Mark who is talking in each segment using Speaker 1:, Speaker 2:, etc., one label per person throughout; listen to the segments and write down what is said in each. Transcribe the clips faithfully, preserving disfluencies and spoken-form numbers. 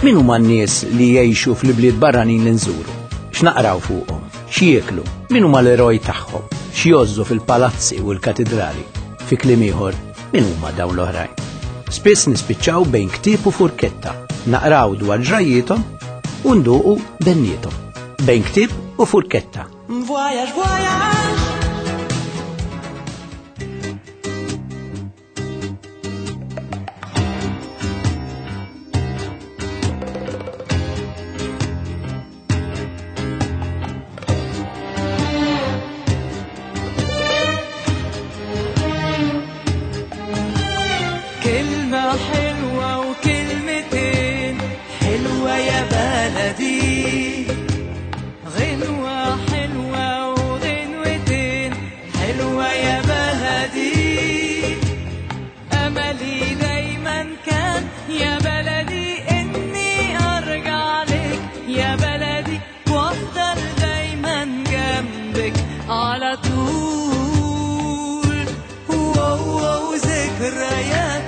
Speaker 1: Min huma n-nies li jgħixu fl-bliet barranin li nżuru? X'naqraw fuqhom? X'jieklu? Min huma l-eroj tagħhom? X'jożżu fil-palazzi u l-katedrali? Fi kliem ieħor, min huma dawn l-oħrajn? Spiss nispiċċaw bejn ktieb u furketta, naqraw dwar ġrajjithom u nduqu bennietom. Bejn ktieb u furketta.
Speaker 2: Voyage, voyage. كلمة حلوة وكلمتين حلوة يا بلدي غنوة حلوة وغنوتين حلوة يا بلدي أملي دايما كان يا بلدي إني أرجع لك يا بلدي وأفضل دايما جنبك على طول واو ذكريات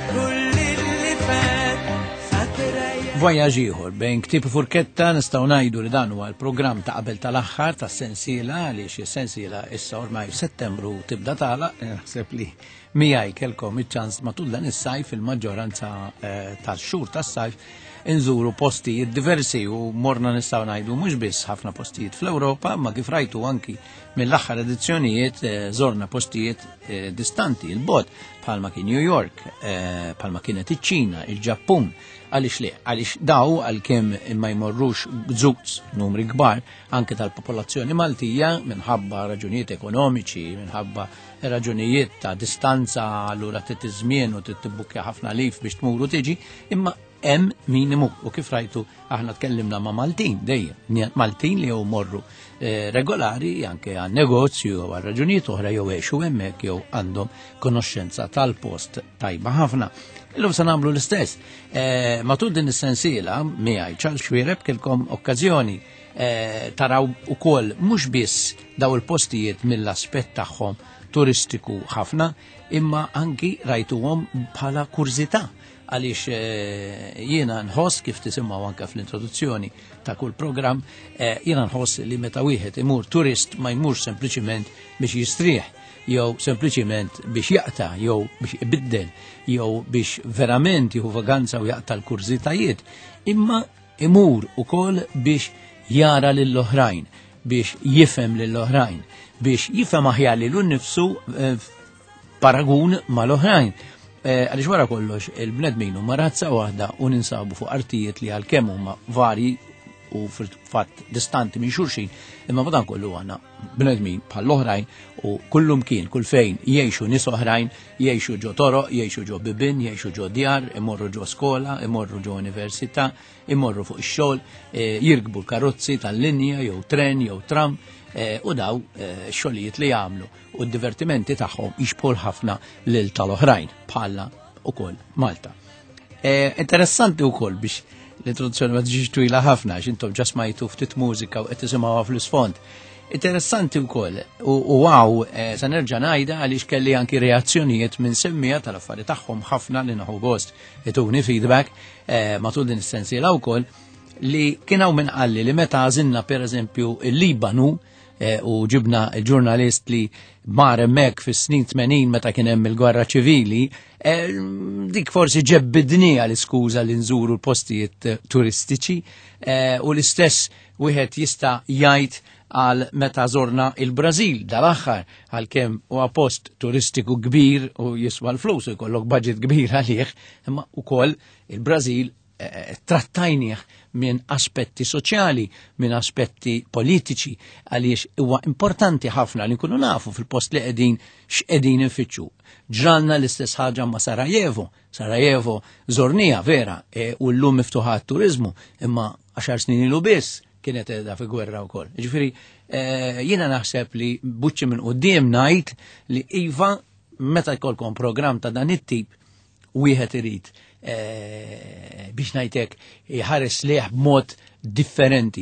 Speaker 1: Voyage ieħor bejn ktieb u furketta nistgħu ngħidu li dan huwa l-programm ta' qabel tal-aħħar tas-sensiela għaliex is-sensiela issa ormai f'Settembru tibda tagħlaq, naħseb li miegħi kellkom iċ-ċans matul dan is-sajf fil-maġġoranza tax-xhur tas-sajf inżuru postijiet diversi u morna nistgħu ngħidu mhux biss ħafna postijiet fl-Ewropa, ma kif rajtu anki mill-aħħar edizzjonijiet żorna postijiet distanti il-bogħod bħalma kien New York, bħalma kienet iċ-Ċina, il-Ġappun. Għalix li, għalix daw għal-kem ma jmorrux gżuz numri kbar anke tal-popolazzjoni Maltija minħabba raġunijiet ekonomiċi, minħabba raġunijiet ta' distanza allura t-tizmien u t-tibbukja ħafna lif biex tmuru tiġi, imma hemm min imur u kif rajtu aħna tkellimna ma' Maltin dejjem, Maltin li jew morru eh, regolari anke għal negozju u għal raġunijiet oħra jew għexu hemmhekk jew għandhom konoxxenza tal-post tajba ħafna. Illum se nagħmlu l-istess. Eh, matul din is-sensiela miegħi Charles Xwiereb kelkom okkażjoni eh, taraw ukoll mhux biss daw il-postijiet mill-aspett tagħhom turistiku ħafna, imma anki rajtuhom bħala kurzità għaliex eh, jiena nħoss kif tisimgħu anke fl-introduzzjoni ta' kull programm, eh, jiena nħoss li meta wieħed imur turist ma jmurx sempliċiment biex jistrieħ jew sempliċiment biex jaqta, jew biex ibiddel, jew biex verament jieħu vaganza u jaqta l-kurzitajiet, imma imur ukoll biex jara lill-oħrajn, biex jifhem lill-oħrajn, biex jifhem aħjar lilu nnifsu eh, paragun mal-oħrajn. Għaliex wara kollox il-bnedmin huma razza waħda u ninsabu fuq artijiet li għalkemm huma varji u fatt distanti minn xulxin, imma madan kollu għandna bnedmin bħall-oħrajn u kullum kien kull fejn jgħixu nies oħrajn, jgħixu ġo toroq, jgħixu ġo bibin, jgħixu ġo djar, imorru ġo skola, imorru ġo università, imorru fuq ix-xogħol, jirkbu l-karozzi tal-linja jew tren jew tram. Eh, u daw eh, xogħlijiet li jagħmlu u d-divertimenti tagħhom jixbħu ħafna lil tal-oħrajn bħalna ukoll Malta. Eh, interessanti wkoll biex l-introduzzjoni ma tiġix twila ħafna x'intom ġas smajtu ftit mużika u qed tisimgħuha fl-isfond. Interessanti wkoll u wow eh, se nerġa' ngħidha għaliex kelli anki reazzjonijiet minn semmija tal-affarijiet tagħhom ħafna li naħu gost ituni feedback eh, matul din is-sensiela wkoll li kien hawn min qalli li meta għażilna pereżempju il-Libanu Eh, u ġibna il-ġurnalist li mar hemmhekk fis-snin tmenin meta kien hemm il-gwerra ċivili, eh, dik forsi ġebbidnija l-iskuża li nżuru l-postijiet turistiċi eh, u l-istess wieħed jista' jgħid għal meta żorna il-Brażil dal-aħħar għalkemm huwa post turistiku kbir u jiswa l-flus u jkollok budget kbir għalih, imma wkoll il-Brażil eh, trattajnieh minn aspetti soċjali, minn aspetti politiċi, għaliex huwa importanti ħafna li nkunu nafu fil-post li qegħdin x'qegħdin infittxu. Ġralna l-istess ħaġa ma' Sarajevo. Sarajevo żornija vera e, u llum miftuħa t-turiżmu, imma għaxar snin ilu biss kienet qiegħda fi gwerra wkoll. Ġifieri e, jiena naħseb li buċċi minn quddiem ngħid li iva meta jkollkom programm ta' dan it-tip wieħed irid Eh, biex najtek ħares liħ b'mod differenti,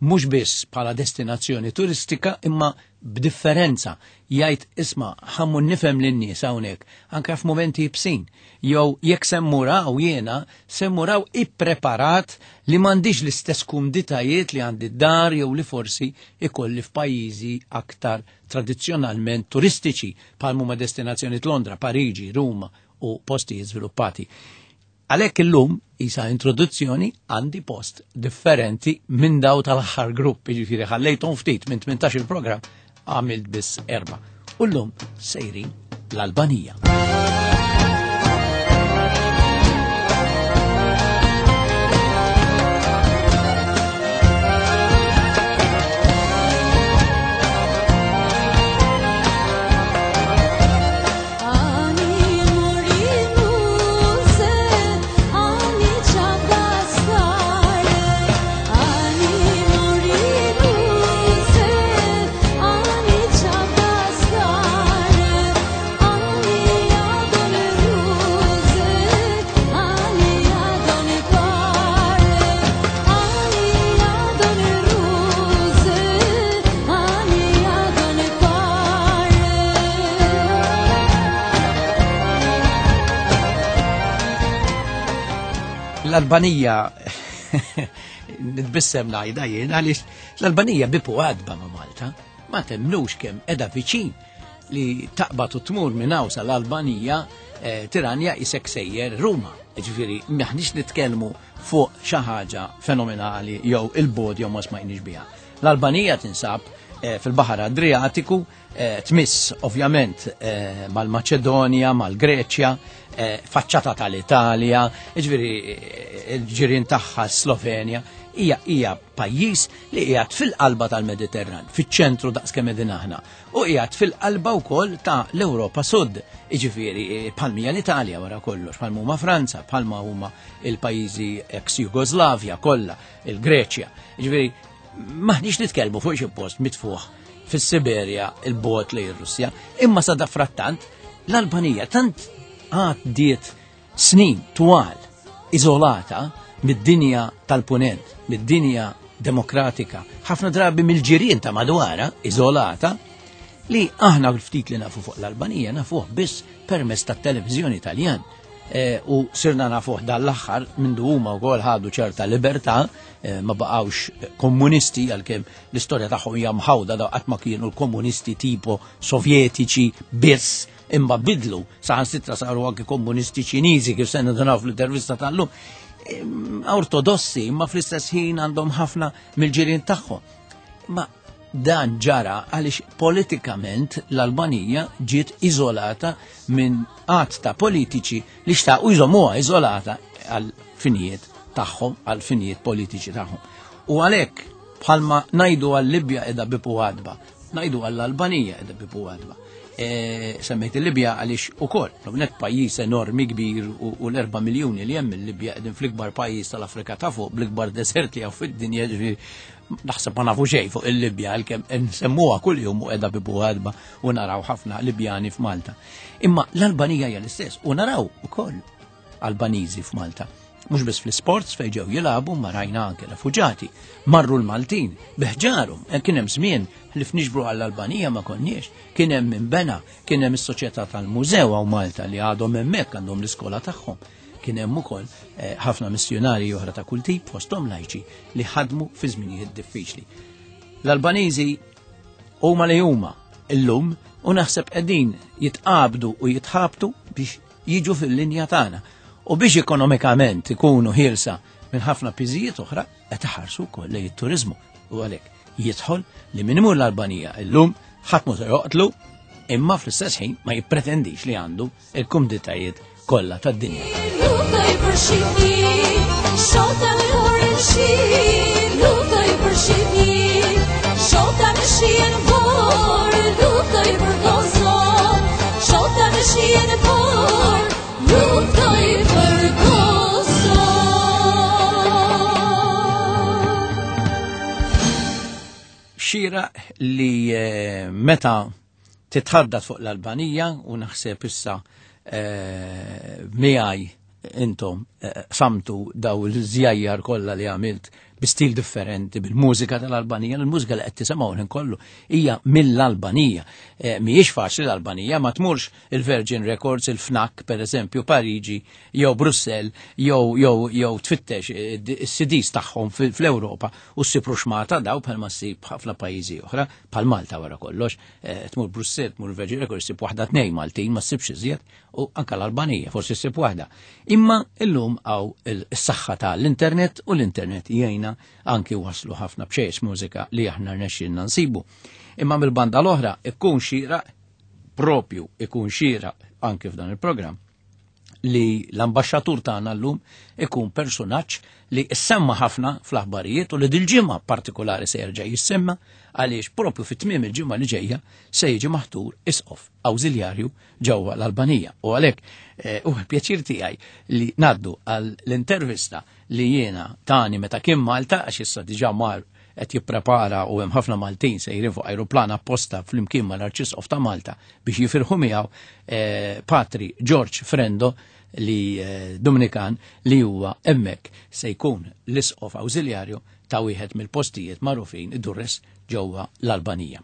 Speaker 1: mhux biss bħala destinazzjoni turistika imma b'differenza jgħid isma' ħammu nifhem lin-nies hawnhekk anke f'mumenti bsin jew jekk semmuraw jiena semmuraw ippreparat li m'għandix l-istess kumditajiet li għandi d-dar jew li forsi ikolli f'pajjiżi aktar tradizzjonalment turistiċi bħal huma destinazzjonijiet Londra, Pariġi, Ruma u posti żviluppati. Għalhekk illum isa introduzzjoni għandi post differenti minn daw tal-aħħar grupp, jiġifieri ħallejthom ftit minn tmintax il-programm għamilt biss erba'. U llum sejrin l-Albanija. L-Albanija nitbissem ngħidha jien għaliex l-Albanija bipu għadba ma' Malta, ma temnux kemm qiegħda viċin li taqbad u tmur minn hawn sal-Albanija tiranja isek sejjer Ruma. Ġifieri m'aħniex nitkellmu fuq xi ħaġa fenomenali jew il-bod jew ma smajniex biha. L-Albanija tinsab fil-Baħar Adriatiku tmiss ovvjament mal-Maċedonja, mal-Greċja, faċċata tal-Italja, ġifieri il-ġirien tagħha Slovenja, hija hija pajjiż li qiegħed fil-qalba tal-Mediterran, fiċ-ċentru daqskemm qegħdin aħna, u qiegħed fil-qalba wkoll ta' l-Ewropa Sud, jiġifieri bħalmija l-Italja wara kollox, bħalma huma Franza, bħalma huma il-pajjiżi ex Jugoslavja kollha, il-Greċja. Jiġifieri maħniex nitkellmu fuq xi post mitfuħ fis-Siberja il-bot lejn ir-Russja, imma sa da frattant l-Albanija tant għaddiet snin twal iżolata mid-dinja tal-punent, mid-dinja demokratika, ħafna drabi mill-ġirien ta' madwara iżolata li aħna ftit li nafu fuq l-Albanija nafuh biss permezz tat-televiżjoni Taljan. E, u sirna nafuh dal-aħħar minn huma wkoll ħadu ċerta libertà, e, ma baqgħux komunisti għalkemm l-istorja tagħhom hija mħawda da qatt ma kienu l-komunisti tipo sovjetiċi biss imma bidlu saħansitra saru anke komunisti Ċiniżi kif se nidnaw fl-intervista tal-lum e, ortodossi imma fl-istess ħin għandhom ħafna mill-ġirien tagħhom. Ma dan ġara għaliex politikament l-Albanija ġiet iżolata minn qatt ta' politiċi li xtaqu jżommuha iżolata għal finijiet tagħhom, għal finijiet politiċi tagħhom. U għalhekk bħalma ngħidu għall-Libja qiegħda bipu għadba, ngħidu għall-Albanija qiegħda bipu għadba. E, semmejt il-Libja għaliex ukoll l-għonet pajjiż enormi kbir u, u l-erba' miljuni li hemm il-Libja qegħdin fl-ikbar pajjiż tal-Afrika ta' fuq bl-ikbar desert li hawn fid-dinja naħseb ma nafu xejn fuq il-Libja għalkemm nsemmuha kuljum u qiegħda bibu għadba u naraw ħafna Libjani f'Malta. Imma l-Albanija hija l-istess u naraw ukoll Albaniżi f'Malta. Mhux biss fl-isports fejn ġew jilagħbu ma rajna anke refuġati. Marru l-Maltin beħġarhom, kien hemm żmien li f'niġbru għall-Albanija ma konniex, kien hemm minbena, kien hemm is-soċjetà tal-Mużew hawn Malta li għadhom hemmhekk għandhom l-iskola tagħhom. Kien hemm ukoll ħafna missjonarji oħra ta' kull tip fosthom lajċi li ħadmu fi żminijiet diffiċli. L-Albaniżi huma li huma illum u naħseb qegħdin jitqabdu u jitħabtu biex jiġu fil-linja tagħna u biex ekonomikament ikunu ħielsa minn ħafna piżijiet oħra qed iħarsu wkoll lejn it-turiżmu u għalhekk jidħol li min imur l-Albanija illum ħadd mhux joqtlu imma fl-istess ħin ma jippretendix li għandu il-kumditajiet kollha tad-dinja. Xira li eh, meta titħaddat fuq l-Albanija u naħseb issa eh, miegħi intom eh, samtu daw l-żjajjar kollha li għamilt stil differenti bil-mużika tal-Albanija, l-mużika li qed tisimgħu ħin kollu hija mill-Albanija. Eh, Mhijiex faċli l-Albanija, ma tmurx il-Virgin Records, il-Fnac pereżempju, Pariġi, jew Brussell, jew jew jew tfittex is-C Ds tagħhom fl-Ewropa u ssibru xmata daw bħalma ssib ħafna pajjiżi oħra, bħal Malta wara kollox, eh, tmur Brussell, tmur Virgin Records, ssib waħda tnejn Maltin, ma ssibx iżjed, u anke l-Albanija forsi ssib waħda. Imma illum għaw is-saħħa tal-internet u l-internet jgħinna anki waslu ħafna b'xejn mużika li aħna rnexxinna nsibu. Imma mill-banda l-oħra ikun xieraq propju ikun xieraq anki f'dan il-programm li l-ambaxxatur tagħna llum ikun personaġġ li issemma ħafna fl-aħbarijiet u li dil-ġimgħa partikolari se jerġa' jissemma għaliex propju fit-tmiem il-ġimgħa li ġejja se jiġi maħtur isqof awżiljarju ġewwa l-Albanija. U għalhekk huwa l-pjaċir tiegħi li ngħaddu għall-intervista li jiena tani meta kien Malta għax issa diġà mar qed jipprepara u hemm ħafna Maltin sejrin fuq ajruplan apposta flimkien mal-Arċisqof ta' Malta biex jifirħu miegħu eh, Patri George Frendo li eh, Dominikan li huwa hemmhekk se jkun l-isqof awżiljarju ta' wieħed mill-postijiet magħrufin id-Durres ġewwa l-Albanija.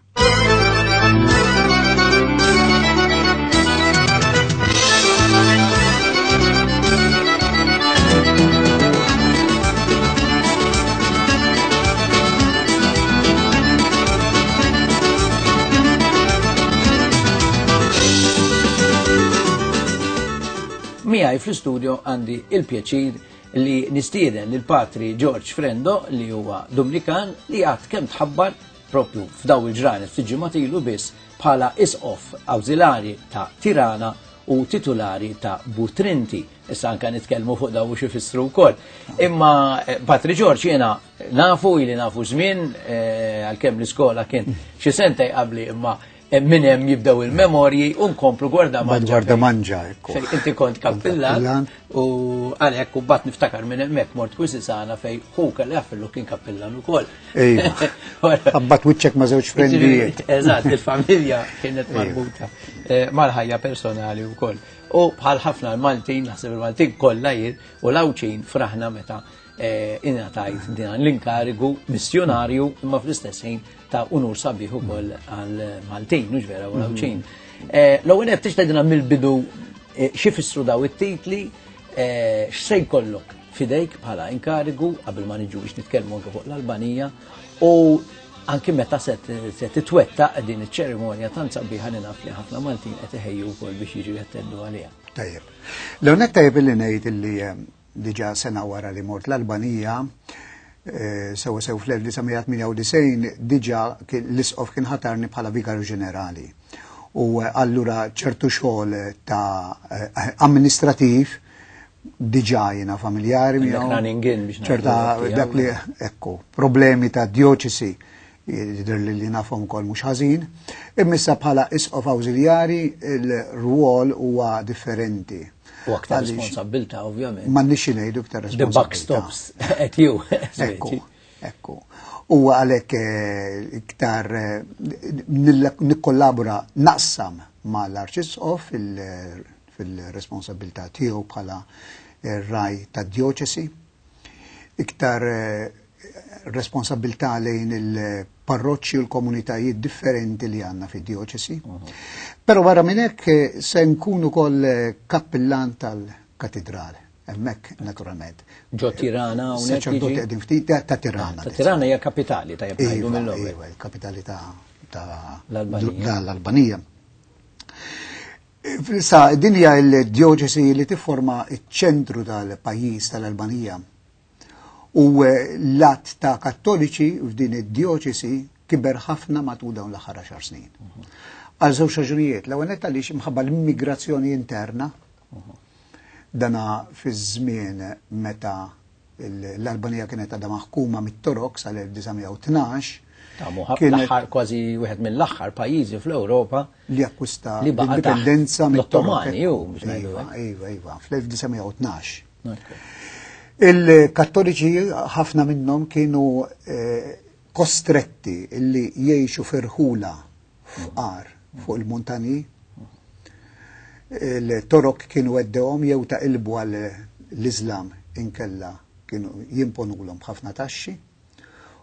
Speaker 1: Miegħi fl-istudio għandi il-pjaċir li nistieden lil Patri George Frendo li huwa Dominikan li għad kemm tħabbar propju f'daw il-ġranet fil-ġimgħat ilu biss bħala isqof awżilari ta' Tirana u titolari ta' Butrinti. Issa anke nitkellmu fuq daw xi fissru wkoll. Imma Patri George jiena nafu ili nafu żmien għalkemm l-iskola kien xi sentej qabli imma minn hemm jibdew il-memorji u nkomplu gwarda manġa.
Speaker 3: Gwarda manġa, ekku.
Speaker 1: Inti kont kappillan u għalhekk u bat niftakar minn hemmhekk mort kwisisana fej hu kelli jaffillu kien kappillan ukoll.
Speaker 3: Ejja. Abbat wiċċek ma' żewġ frendijiet.
Speaker 1: Eżatt, il-familja kienet marbuta mal-ħajja personali wkoll. U bħal ħafna l-Maltin, naħseb il-Maltin kollha jien u lawċin fraħna meta ingħatajt din l-inkarigu missjonarju imma fl-istess ħin ta' unur sabiħ ukoll għal-Maltin, mhux vera u lawċin. L-ewwel qed tixtedina mill-bidu xi fissru daw it-titli, x'se jkollok fidejk bħala inkarigu qabel ma niġu biex nitkellmu anke fuq l-Albanija u anke meta se titwettaq din iċ-ċerimonja tant sabiħa li naf li ħafna Maltin qed iħejju wkoll biex jiġu jattendu għaliha. Tajjeb.
Speaker 3: L-hawnhekk tajjeb illi ngħid illi diġà sena wara li mort l-Albanija sewa sew fl-elf tisa' tminja u disgħin diġà l-isqof kien ħatarni bħala vikarju ġenerali. U allura ċertu xogħol ta' amministrativ diġà jiena familjari miegħu. ċerta dak li ekku problemi ta' dioċesi jidher li nafhom ukoll mhux ħażin. Imma bħala isqof awżiljari il-rwol huwa differenti.
Speaker 1: U aktar responsabilta, ovvjament.
Speaker 3: Ma nixi ngħidu aktar responsabilta.
Speaker 1: The buck stops at you.
Speaker 3: Ekku, ekku. U għalhekk iktar nikkollabora naqsam mal-Arċisqof fil-responsabilità tiegħu bħala raj tad-dioċesi. Iktar responsabilità lejn il-parroċċi u l-komunitajiet differenti li għandna fid-dioċesi. Però wara minn hekk se nkun ukoll kappillan tal-katedrale. Hemmhekk naturalment.
Speaker 1: Ġo Tirana hawnhekk.
Speaker 3: Saċerdoti qegħdin ftit ta' Tirana.
Speaker 1: Ta' Tirana hija kapitali ta' jibqgħu mill-ewwel.
Speaker 3: Iva, kapitali ta'
Speaker 1: l-Albanija.
Speaker 3: Sa din hija l-dioċesi li tifforma ċ-ċentru tal-pajjiż tal-Albanija. U l-att ta' kattoliċi f'din id-dioċesi kiber ħafna matul dawn l-aħħar għaxar snin. Għal żewġ raġunijiet, l-ewwel nett għaliex imħabba l-immigrazzjoni interna dana fi żmien meta l-Albanija kienet għadha maħkuma mit-Torok sal-elf tisa' tnax.
Speaker 1: L-aħħar kważi wieħed mill-aħħar pajjiżi fl-Ewropa
Speaker 3: li akkwista l-indipendenza mit-Torok.
Speaker 1: Iva,
Speaker 3: iva, iva, fl-elf tisa' tnax. Il-kattoliċi ħafna minnhom kienu kostretti li jgħixu firħula f'qar fuq il-muntani. Il-Torok kienu għeddewhom jew ta' ilbu għal l-Iżlam inkella kienu jimponulhom ħafna taxxi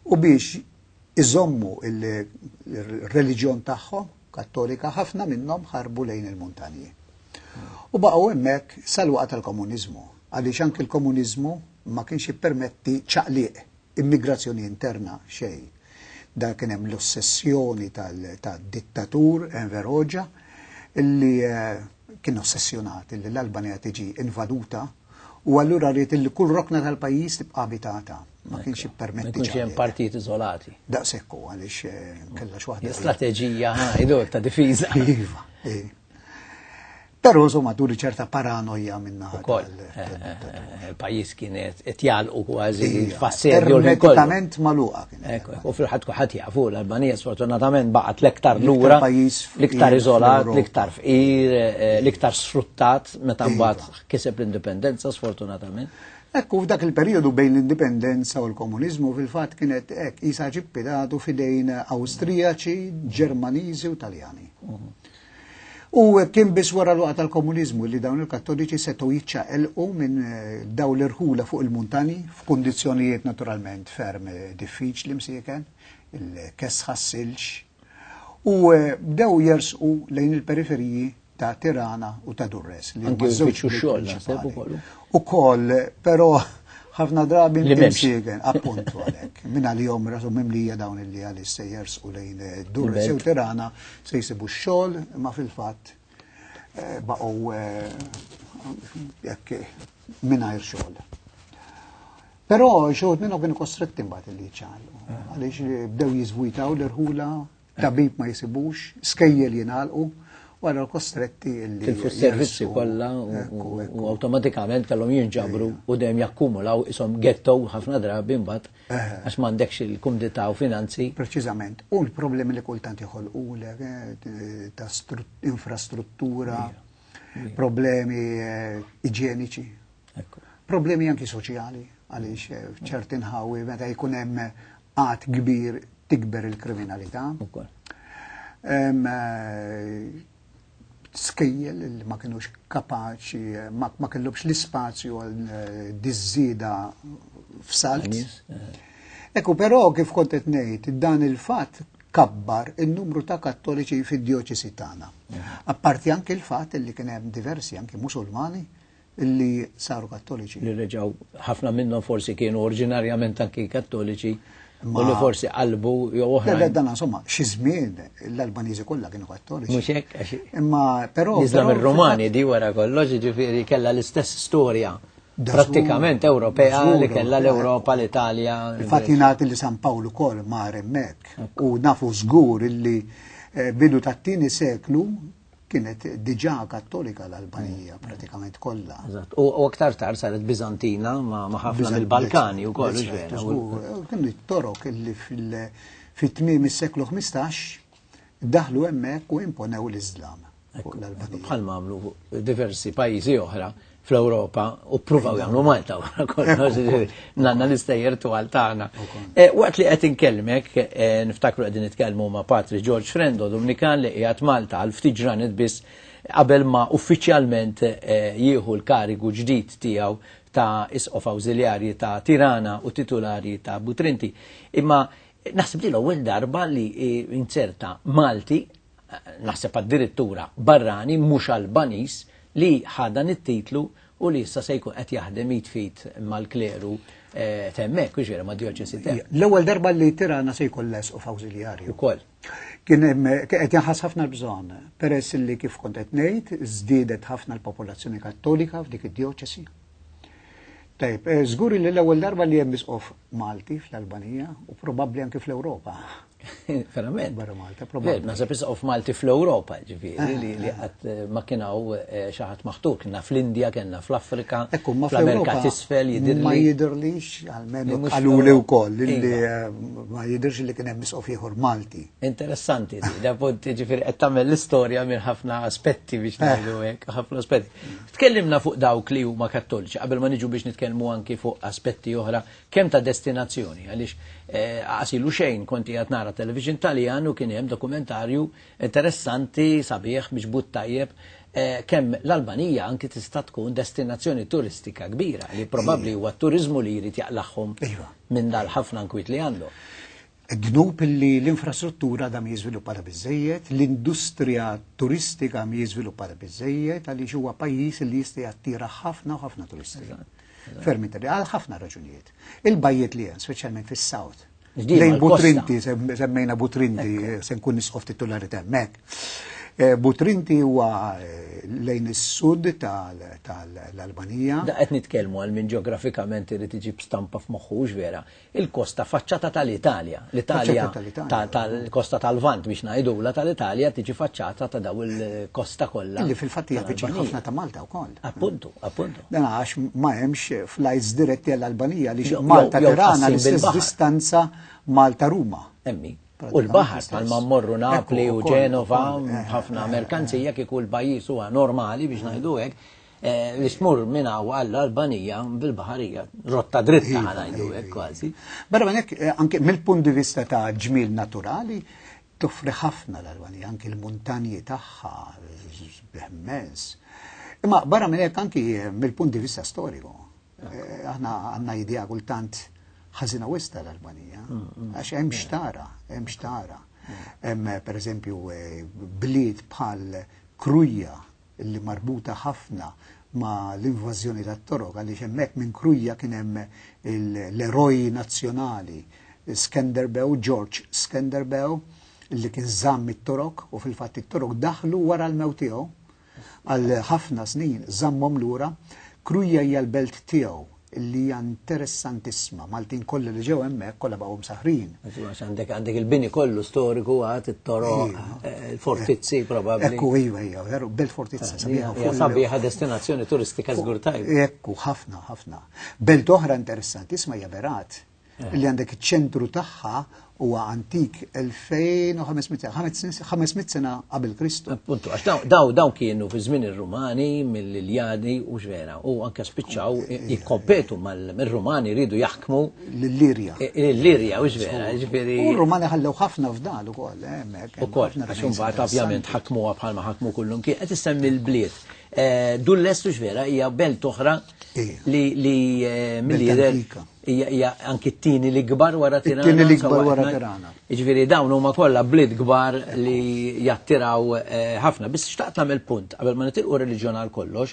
Speaker 3: u biex iżommu il-reliġjon tagħhom kattolika ħafna minnhom ħarbu lejn il-muntanji. U baqgħu hemmhekk sal-waqt tal-komuniżmu, għaliex anke l-komuniżmu ma kienx jippermetti ċaqliq immigrazzjoni interna xejn. Da kien hemm l-ossessjoni tad-dittatur Enver Hoxha illi kien ossessjonat illi l-Albanija tiġi invaduta u allura rrid illi kull rokna tal-pajjiż tibqa' abitata. Ma kienx jippermetti.
Speaker 1: Ma kienx hemm partijiet iżolati.
Speaker 3: Daqshekk għaliex kellha xi waħda.
Speaker 1: Strateġija ħajdu ta' difiża.
Speaker 3: Iva. Però insomma turi ċerta paranoja minna.
Speaker 1: Ukoll il-pajjiż kien qed jalqu kważi
Speaker 3: fasserju hermetikament magħluqa kien.
Speaker 1: Ekku, u fil-ħadd kulħadd jafu l-Albanija sfortunatament baqgħet l-iktar lura, l-iktar iżolat, l-iktar fqir, l-iktar sfruttat meta mbagħad kiseb l-indipendenza sfortunatament.
Speaker 3: Ekku, f'dak il-periodu bejn l-indipendenza u l-komuniżmu fil-fatt kienet hekk isa ġippidatu fidejn Awstrijaċi, Ġermaniżi u Taljani. U kien biss wara l-waqt tal-komuniżmu li dawn il-Kattoliċi setgħu jiċċaqelqu minn daw l-irħula fuq il-muntani f'kundizzjonijiet naturalment ferm diffiċli msieken, il-kess ħassilx, u bdew jersqu lejn il-periferiji ta' Tirana u ta' Durrës.
Speaker 1: Anke jfittxu xogħol naħseb ukoll.
Speaker 3: Ukoll, però ħafna drabi msieken, appuntu għalhekk. Minn għalihom rasu mimlija dawn illi għalis se jersqu lejn Durrës u Tirana se jsibu x-xogħol, ma fil-fatt baqgħu jekk mingħajr xogħol. Però xogħol minnhom kienu kostretti mbagħad illi jċaqalqu. Għaliex bdew jiżvujtaw l-irħula, tabib ma jsibux, skejjel jingħalqu, wara l-kostretti illi.
Speaker 1: Tilfu s-servizzi kollha u awtomatikament kellhom jinġabru u dejjem jakkumulaw ishom ghetto ħafna drabi mbagħad għax m'għandekx il-kumdità u finanzi.
Speaker 3: Preċiżament. U l-problemi li kultant joħolqulek ta' infrastruttura, problemi iġieniċi, problemi anki soċjali, għaliex f'ċerti nħawi meta jkun hemm qatt kbir tikber il-kriminalità. Skejjel li ma kienux kapaċi, ma kellhomx l-ispazju għal diżżida f'salt. Ekku, però kif kont qed ngħid, dan il-fatt kabbar in-numru ta' Kattoliċi fid-djoċesi tagħna. Apparti anke il-fatt li kien hemm diversi anke Musulmani illi saru Kattoliċi.
Speaker 1: Li reġgħu ħafna minnhom forsi kienu oriġinarjament anke Kattoliċi. U li forsi qalbu jew oħra.
Speaker 3: Le dan insomma xi żmien l-Albaniżi kollha kienu Kattoliċi.
Speaker 1: Mhux hekk.
Speaker 3: Imma però
Speaker 1: Iżlam ir-Rumani di wara kollox jiġifieri kellha l-istess storja prattikament Ewropea li kellha l-Ewropa, l-Italja.
Speaker 3: Infatti jingħad li San Pawlu wkoll mar hemmhekk u nafu żgur illi bidu tat-tieni seklu kienet diġà Kattolika l-Albanija pratikament kollha.
Speaker 1: U aktar tard saret Bizantina ma ħafna mill-Balkani wkoll ġvera.
Speaker 3: Kienu t-torok illi fit-tmiem is-seklu ħmistax daħlu hemmhekk u imponew l-Iżlam fuq l-Albanija.
Speaker 1: Bħalma għamlu diversi pajjiżi oħra fl-Ewropa u pruvaw jagħmlu Malta wara kollox nanna l-istejjer twal tagħna. Waqt li qed inkellmek niftakru qegħdin nitkellmu ma' Patri George Frendo Dominikan li qiegħed Malta għal ftit ġranet biss qabel ma uffiċjalment jieħu l-karigu ġdid tiegħu ta' isqof awżiljarji ta' Tirana u titolari ta' Butrinti. Imma naħseb li l-ewwel darba li inserta Malti, naħseb addirittura barrani mhux Albaniż li ħadan it-titlu u li issa se jkun qed jaħdem jitfit mal-kleru temmek u ġiera ma' djoċesi temmek.
Speaker 3: L-ewwel darba li Tirana se jkollha isqof awżiljarju.
Speaker 1: Ukoll.
Speaker 3: Kien qed jaħas ħafna l-bżonn peress li kif kont qed ngħid żdiedet ħafna l-popolazzjoni Kattolika f'dik id-djoċesi. Tajb, żgur li l-ewwel darba li hemm isqof Malti fl-Albanija u probabbli anke fl-Ewropa.
Speaker 1: Verament.
Speaker 3: Barra Malta, probabbli.
Speaker 1: Naħseb isqof Malti fl-Ewropa, ġifieri li qatt ma kienu xi ħadd maħtur, kienna fl-Indja, kienna fl-Afrika, fl-Amerika t'isfel jidhirli.
Speaker 3: Ma jidhirlix għalmenu qaluli wkoll li ma jidhirx li kien hemm isqof ieħor Malti.
Speaker 1: Interessanti di, da punt ġifieri qed tagħmel l-istorja minn ħafna aspetti biex ngħidu hekk, ħafna aspetti. Tkellimna fuq dawk li huma Kattoliċi qabel ma niġu biex nitkellmu anki fuq aspetti oħra kemm ta' destinazzjoni għaliex għasilu xejn konti qed nara television Taljan u kien hemm dokumentarju interessanti sabiħ miġbud tajjeb eh, kemm l-Albanija anki tista' tkun destinazzjoni turistika kbira li probabbli huwa t-turizmu li jrid jaqlaħħom minn dal-ħafna nkwiet li għandu.
Speaker 3: Dnub li l-infrastruttura da mi jiżviluppata biżejjed, l-industrija turistika mi jiżviluppata biżejjed għaliex huwa pajjiż li jista' jattira ħafna u ħafna turisti. Fermi għal ħafna raġunijiet. Il-bajjiet li hemm, speċjalment fis-South. Lejn Butrinti, semmejna Butrinti, se nkun nisqof titolari hemmhekk. Butrinti huwa lejn is-sud tal-Albanija.
Speaker 1: Da qed nitkellmu għal min ġeografikament irid iġib stampa f'moħħu vera. Il-kosta faċċata tal-Italja. L-Italja tal-kosta tal-Vant biex ngħidula tal-Italja tiġi faċċata ta' daw il-kosta kollha.
Speaker 3: Li fil-fatt hija viċin ħafna ta' Malta wkoll.
Speaker 1: Appuntu, appuntu.
Speaker 3: Dan għax ma hemmx flights diretti għall-Albanija li Malta Tirana l-istess distanza Malta-Ruma.
Speaker 1: Emmi. U l-baħar palma mmorru Napli u Ġenova, ħafna merkanzija kieku l-pajjiż huwa normali biex ngħidu hekk, li tmur minn hawn għall-Albanija bil-baħarija, rotta dritta ngħidu hekk kważi.
Speaker 3: Barra minn hekk anke mill-punt di vista ta' ġmiel naturali toffri ħafna l-Albanija, anke l-muntanji tagħha beħmens. Imma barra minn hekk anke mill-punt di vista storiku. Aħna għandna idea kultant ħażina wista l-Albanija, għax hemm xtara, hemm xtara. Hemm pereżempju bliet bħal Krujja li marbuta ħafna ma l-invażjoni tat-Torok għaliex hemmhekk minn Krujja kien hemm l-eroj nazzjonali Skenderbew, George Skenderbew, li kien żamm it-Torok u fil-fatt it-Torok daħlu wara l-mewt tiegħu għal ħafna snin żammhom lura. Krujja hija l-belt tiegħu li hija interessantissima, Maltin kollha li ġew hemmhekk kollha baqgħu msaħrin.
Speaker 1: Għandek għandek il-bini kollu storiku għad it-Toroq, il-Fortizzi probabbli.
Speaker 3: Ekku iva hija, veru belt Fortizza
Speaker 1: sabiħa. Sabiħa destinazzjoni turistika żgur tajb.
Speaker 3: Ekku ħafna ħafna. Belt oħra interessantissima hija Berat, li għandek iċ-ċentru tagħha huwa antik elfejn u ħamesmit sena qabel Kristu.
Speaker 1: Appuntu, għax daw daw kienu fi żmien ir-Rumani mill-Iljadi u xvera u anke spiċċaw jikkompetu mal-Rumani jridu jaħkmu
Speaker 3: l-Lirja.
Speaker 1: L-Lirja u xvera, ġifieri.
Speaker 3: U r-Rumani ħallew ħafna f'dan ukoll hemmhekk.
Speaker 1: Ukoll, għax imbagħad ovvjament ħakmuha bħalma ħakmu kullum kien qed issemmi l-bliet. Dullestu xvera hija belt oħra li mill-lider hija anki t-tieni li kbar wara Tirana.
Speaker 3: T-tieni li kbar wara Tirana.
Speaker 1: Jiġifieri dawn huma kollha bliet kbar li jattiraw ħafna. Biss xtaqt nagħmel punt qabel ma nitilqu reliġjon għal kollox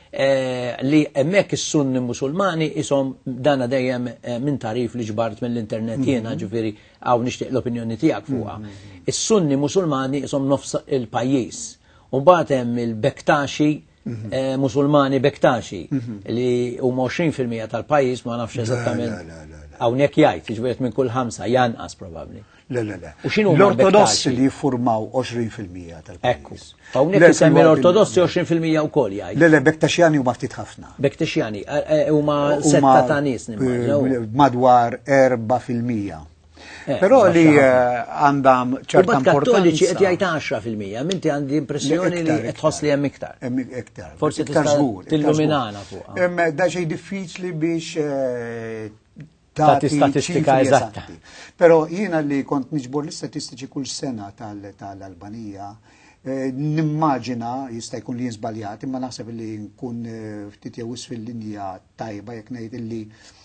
Speaker 1: li hemmhekk is-Sunni Musulmani ishom dana dejjem minn tarif li ġbart mill-internet jiena ġifieri hawn nixtieq l-opinjoni tiegħek fuqha. Is-Sunni Musulmani ishom nofs il-pajjiż. U mbagħad hemm il-Bektaxi Musulmani Bektaxi li huma għoxrin fil-mija tal-pajjiż ma nafx eżattament hawnhekk jgħid jiġifieri minn kull ħamsa janqas probabbli.
Speaker 3: Le le le.
Speaker 1: U x'inhu
Speaker 3: l-Ortodossi li jiffurmaw għoxrin fil-mija tal-pajjiż.
Speaker 1: Ekku. Hawnhekk isemmi l-Ortodossi għoxrin fil-mija wkoll jgħid.
Speaker 3: Le le Bektaxjani huma ftit ħafna.
Speaker 1: Bektaxjani huma setta ta' nies
Speaker 3: madwar erba' fil-mija. Però li għandhom ċerta importanza. U
Speaker 1: kattoliċi qed jgħid għaxra fil-mija, minti għandi impressjoni li qed tħoss li hemm iktar.
Speaker 3: Hemm iktar.
Speaker 1: Forsi tista' tilluminana fuqha.
Speaker 3: Hemm da xejn diffiċli biex
Speaker 1: tagħti statistika eżatta.
Speaker 3: Però jiena li kont niġbor l-istatistiċi kull sena tal-Albanija, nimmaġina jista' jkun li jinsbaljat, imma naħseb li nkun ftit jew fil-linja tajba jekk ngħid illi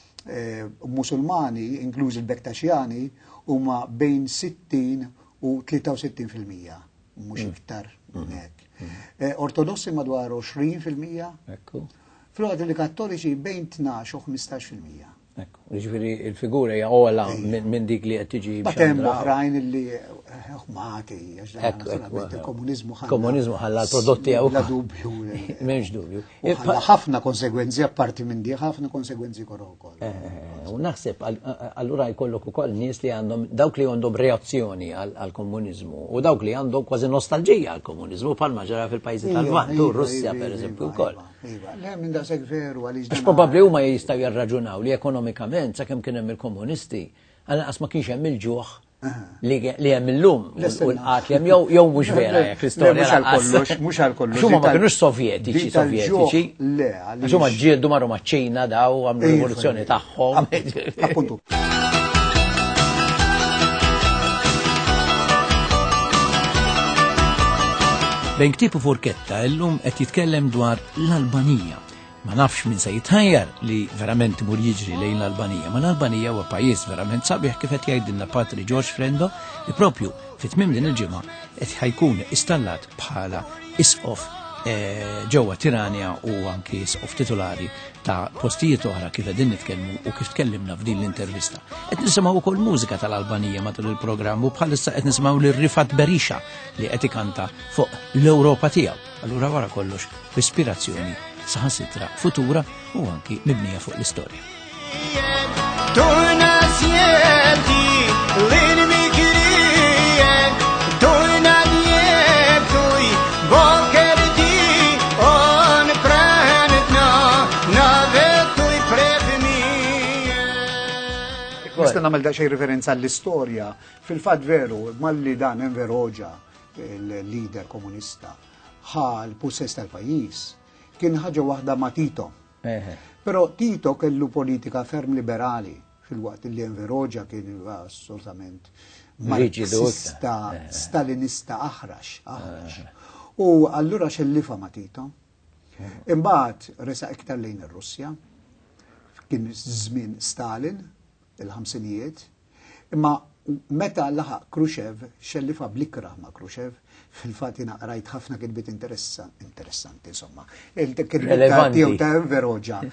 Speaker 3: Musulmani, inkluż il-Bektaxjani, huma bejn sittin u tlieta u sittin fil-mija, mhux iktar minn hekk. Ortodossi madwar għoxrin fil-mija.
Speaker 1: Ekku.
Speaker 3: Fil-waqt li Kattoliċi bejn tnax u ħmistax fil-mija.
Speaker 1: Ekku. Jiġifieri l-figura hija ogħla minn dik li qed tiġi
Speaker 3: Batem oħrajn illi ħmati, il-komuniżmu ħalla.
Speaker 1: Komuniżmu ħalla l-prodotti hawn.
Speaker 3: La dubju.
Speaker 1: M'hemmx dubju.
Speaker 3: Ħafna konsegwenzi apparti minn dik, ħafna konsegwenzi wkoll.
Speaker 1: U naħseb allura jkollok ukoll nies li għandhom dawk li għandhom reazzjoni għall-komuniżmu u dawk li għandhom kważi nostalġija għall-komuniżmu bħalma ġara fil-pajjiżi tal-Lvant u Russja pereżempju wkoll.
Speaker 3: Le minn daqshekk veru għaliex.
Speaker 1: Probabbli huma jistgħu jarraġunaw li ekonomikament sakemm kien hemm il-komunisti, għanqas ma kienx hemm il-ġuħ li hemm illum u l-qat li hemm jew mhux vera jekk l-istorja
Speaker 3: kollox, mhux għal kollox.
Speaker 1: X'huma ma kinux sovjetiċi sovjetiċi. Għax huma ġieldu marru maċ-Ċina daw għamlu rivoluzzjoni tagħhom.
Speaker 3: Appuntu.
Speaker 1: Bejn Ktieb u Forketta illum qed jitkellem dwar l-Albanija. Ma nafx min se jitħajjar li verament imur jiġri lejn l-Albanija, ma l-Albanija huwa pajjiż verament sabiħ kif qed jgħidilna Patri George Frendo li propju fit-tmiem din il-ġimgħa qed ħajkun installat bħala isqof ġewwa Tiranja u anki isqof titolari ta' postijiet oħra kif qegħdin nitkellmu u kif tkellimna f'din l-intervista. Qed nisimgħu wkoll mużika tal-Albanija matul il-programm u bħalissa qed nisimgħu lil Rifat Berisha li qed ikanta fuq l-Ewropa tiegħu. Allura wara kollox b'ispirazzjoni saħansitra futura u anki mibnija fuq l-istorja.
Speaker 3: Nista' nagħmel daqsxejn referenza għall-istorja. Fil-fatt veru, malli dan Enver Hoxha, il-lider komunista, ħa l-possess tal-pajjiż, kien ħaġa waħda ma' Tito. Però Tito kellu politika ferm liberali fil-waqt li Enver Hoxha kien assolutament marxista, stalinista aħrax, aħrax. U allura xellifa ma' Tito. Imbagħad resaq iktar lejn ir-Russja, kien żmien Stalin, il-ħamsinijiet, imma meta laħaq Khrushchev xellifa blikra ma' Khrushchev, fil-fatt jiena qrajt ħafna kitbiet interessanti, insomma. Il-kitbiet tiegħu ta' Enver Hoxha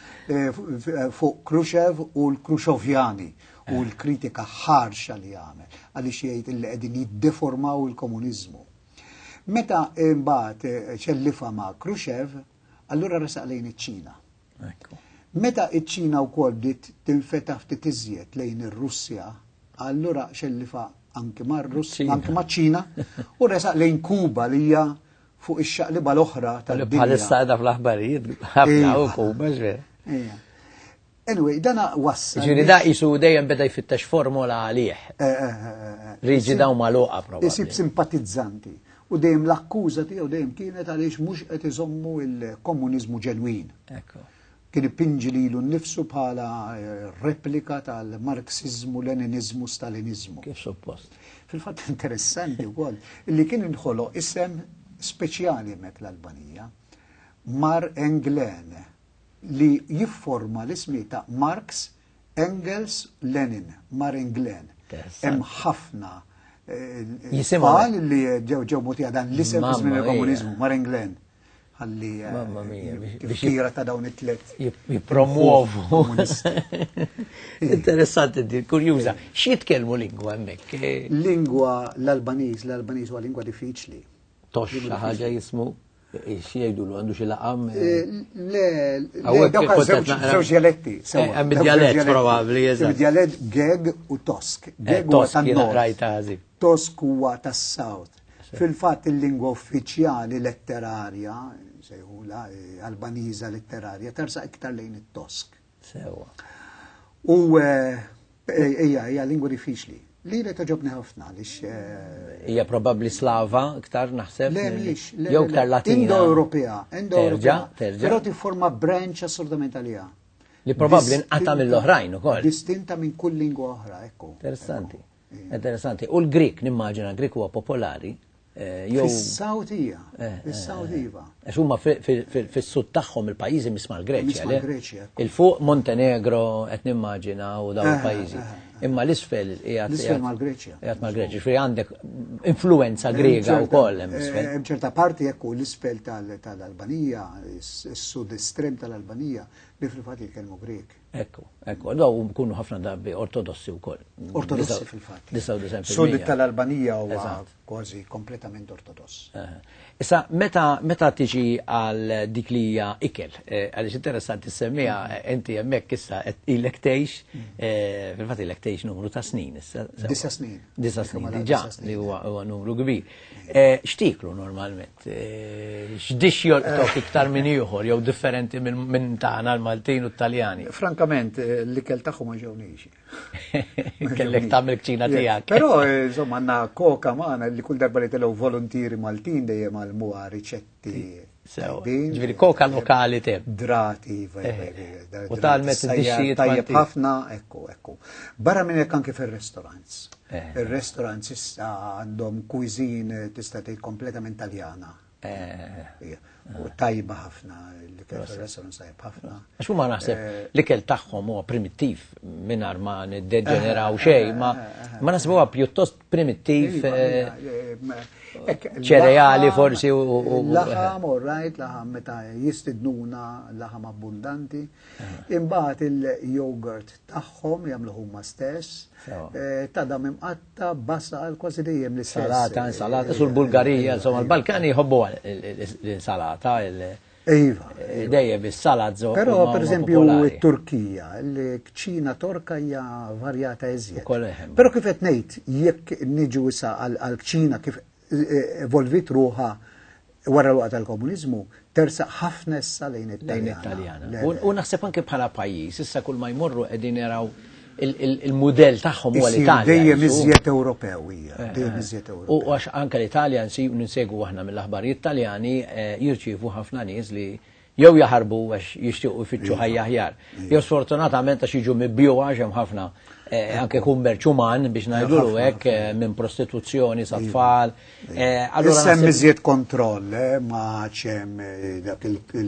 Speaker 3: fuq Khrushchev u l-Khrushchevjani u l-kritika ħarxa li jagħmel għaliex jgħid li qegħdin jiddeformaw il-komuniżmu. Meta mbagħad xellifa ma' Khrushchev, allura resaq lejn iċ-Ċina. Meta iċ-Ċina wkoll bdiet tinfetaħ ftit iżjed lejn ir-Russja, allura xellifa anke mar-Russja, anke maċ-Ċina, u resaq lejn Kuba li hija fuq ix-xaqliba l-oħra tal-dinja.
Speaker 1: Bħalissa qiegħda fl-aħbarijiet ħafna u Kuba x'ver.
Speaker 3: Anyway, dana wassal.
Speaker 1: Ġifieri da qisu dejjem beda jfittex formula għalih. Riġida u magħluqa probabbli.
Speaker 3: Isib simpatizzanti. U dejjem l-akkuża tiegħu dejjem kienet għaliex mhux qed iżommu l-komuniżmu ġenwin. Kien ipinġi lilu nnifsu bħala replika tal-Marxizmu, Leninizmu, Stalinizmu.
Speaker 1: Kif suppost.
Speaker 3: Fil-fatt interessanti wkoll illi kien inħoloq isem speċjali mek l-Albanija, Mar Englen, li jifforma l-ismi ta' Marx, Engels, Lenin, Mar Englen. Hemm ħafna tfal li ġew mutija dan l-isem minn il-komuniżmu, Mar Englen. Għalli kifira ta' dawn it-tlet.
Speaker 1: Jipromuovu. Interessanti di, kurjuża. Xi jitkellmu lingwa hemmhekk?
Speaker 3: Lingwa l-Albaniż, l-Albaniż huwa lingwa diffiċli.
Speaker 1: Tox xi ħaġa jismu xi jgħidulu għandu xi laqam?
Speaker 3: Le, dawk żewġ dialetti.
Speaker 1: Hemm id-dialett probabbli, eżatt.
Speaker 3: Id-dialett Geg u Tosk. Geg huwa tan-nord. Tosk huwa tas-South. Fil-fatt il-lingwa uffiċjali letterarja, sejħula Albaniża letterarja, tarsa iktar lejn it-Tosk.
Speaker 1: Sewa.
Speaker 3: U hija hija lingwa diffiċli. Li li toġobni ħafna għaliex.
Speaker 1: Hija probabbli Slava iktar naħseb.
Speaker 3: Le mhix.
Speaker 1: Jew iktar Latina.
Speaker 3: Indo-Ewropea.
Speaker 1: Terġa', terġa'.
Speaker 3: Però tifforma branch assolutament għaliha.
Speaker 1: Li probabbli nqata' mill-oħrajn ukoll.
Speaker 3: Distinta minn kull lingwa oħra, ekku.
Speaker 1: Interessanti. Interessanti. U l-Grik, nimmaġina Grik huwa popolari.
Speaker 3: Fis-South hija. Fis-South iva.
Speaker 1: Għax huma fis-sud tagħhom il-pajjiżi misma l-Greċja.
Speaker 3: Greċja.
Speaker 1: Il-fuq Montenegro qed nimmaġina u dawn il-pajjiżi. Imma l-isfel qiegħed
Speaker 3: l-isfel mal-Greċja.
Speaker 1: Qiegħed mal-Greċja. Ġifieri għandek influenza Griega wkoll hemm isfel.
Speaker 3: Hemm ċerta parti jekk l-isfel tal-Albanija, is-sud estrem tal-Albanija, li fil-fatt jitkellmu Grek.
Speaker 1: Ekku, ekku, daw nkunu ħafna darbi ortodossi wkoll.
Speaker 3: Ortodossi fil-fatt.
Speaker 1: Sud
Speaker 3: tal-Albanija huwa kważi kompletament ortodoss.
Speaker 1: Issa, meta tiġi għal dik li hija ikel, għaliex interessanti semmija inti hemmhekk issa ilek tgħix, fil-fatt ilek tgħix numru ta' snin issa.
Speaker 3: Disa snin.
Speaker 1: Disa snin diġà li huwa numru kbir. X'tiklu normalment? X'dix jolqtok iktar minn ieħor jew differenti minn tagħna l-Maltin u t-Taljani?
Speaker 3: Frankament, l-ikel tagħhom ma ġewniex.
Speaker 1: Kellek tagħmel kċina tiegħek.
Speaker 3: Però insomma għandna koka magħna li kull darba li telgħu volontieri Maltin dejjem għalmuha riċetti.
Speaker 1: Ġifieri koka lokali teb.
Speaker 3: Drati,
Speaker 1: u talmet id-dixxijiet
Speaker 3: tajjeb ħafna, ekku, ekku. Barra minn hekk anke fir-restaurants. Ir-restaurants issa għandhom cuisine tista' tgħid kompletament Taljana. U tajba ħafna, l-ikel fil-restaurant tajba ħafna.
Speaker 1: Għax ma naħseb l-ikel tagħhom huwa primittiv mingħajr ma niddeġeneraw xejn, ma ma naħseb huwa pjuttost primittiv. ċereali forsi u.
Speaker 3: Laħam, all right, laħam meta jistidnuna, laħam abbundanti. Imbagħad il-yogurt tagħhom jagħmlu huma stess. Tadam imqatta, basal, kważi dejjem l-istess.
Speaker 1: Salata, insalata, sul Bulgarija, insomma, l-Balkani jħobbu l-insalata.
Speaker 3: Iva.
Speaker 1: Dejjem is-salat żo.
Speaker 3: Però per eżempju t-Turkija, l-kċina torka hija varjata eżjed. Però kif qed ngħid, jekk niġu issa għall-kċina kif evolvit ruħa wara l-waqt tal-komuniżmu, tersaq ħafna issa lejn it-Taljana.
Speaker 1: U naħseb anke bħala pajjiż, issa kull ma jmorru qegħdin jaraw il-mudell tagħhom huwa l-Italja.
Speaker 3: Dejjem iżjed Ewropew hija, dejjem iżjed Ewropew.
Speaker 1: U għax anke l-Italja nsegwu aħna mill-aħbarijiet Taljani jirċievu ħafna nies li jew jaħarbu għax jixtiequ jfittxu ħajja aħjar. Jew sfortunatament għax jiġu mibbiegħu għax hemm ħafna anke kummerċ uman biex ngħidulu hekk minn prostituzzjoni sa tfal.
Speaker 3: Issa hemm iżjed kontroll ma hemm dak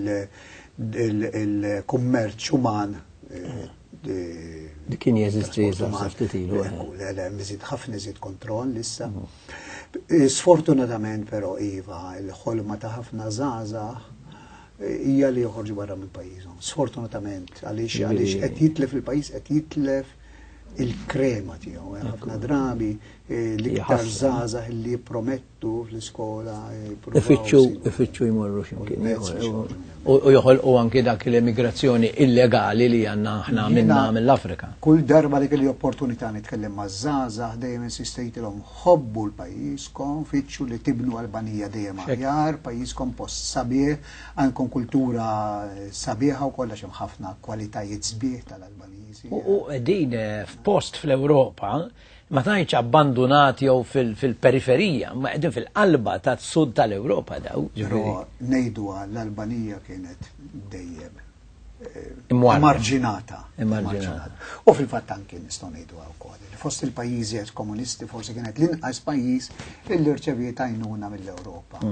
Speaker 3: il-kummerċ uman.
Speaker 1: Dik kien jeżisti ftit ilu.
Speaker 3: Miżid ħafna iżjed kontroll issa. Sfortunatament però iva l-ħolma ta' ħafna żgħażagħ hija li joħorġu barra minn pajjiżhom. Sfortunatament għaliex għaliex qed jitlef il-pajjiż qed jitlef il-krema tiegħu ħafna drabi l-iktar żgħażagħ li jippromettu fl-iskola
Speaker 1: ifittxu jmorru x'imkien. U joħolqu anke dak l-immigrazzjoni illegali li għandna aħna minna mill-Afrika.
Speaker 3: Kull darba dik l-opportunità nitkellem maż-żgħażagħ dejjem insistejtilhom ħobbu l-pajjiżkom, fittxu li tibnu Albanija dejjem aħjar, pajjiżkom post sabiħ, għandkom kultura sabiħa u kollha hemm ħafna kwalitajiet sbieħ tal-Albaniżi.
Speaker 1: U qegħdin f'post fl-Ewropa ma tgħidx abbandonati jew fil-periferija, ma qegħdin fil-qalba tas-sud tal-Ewropa daw.
Speaker 3: Ngħidu l-Albanija kienet dejjem marġinata. U fil-fatt anke nistgħu ngħidu wkoll. Fost il-pajjiżi komunisti forsi kienet l-inqas pajjiż illi rċeviet għajnuna mill-Ewropa.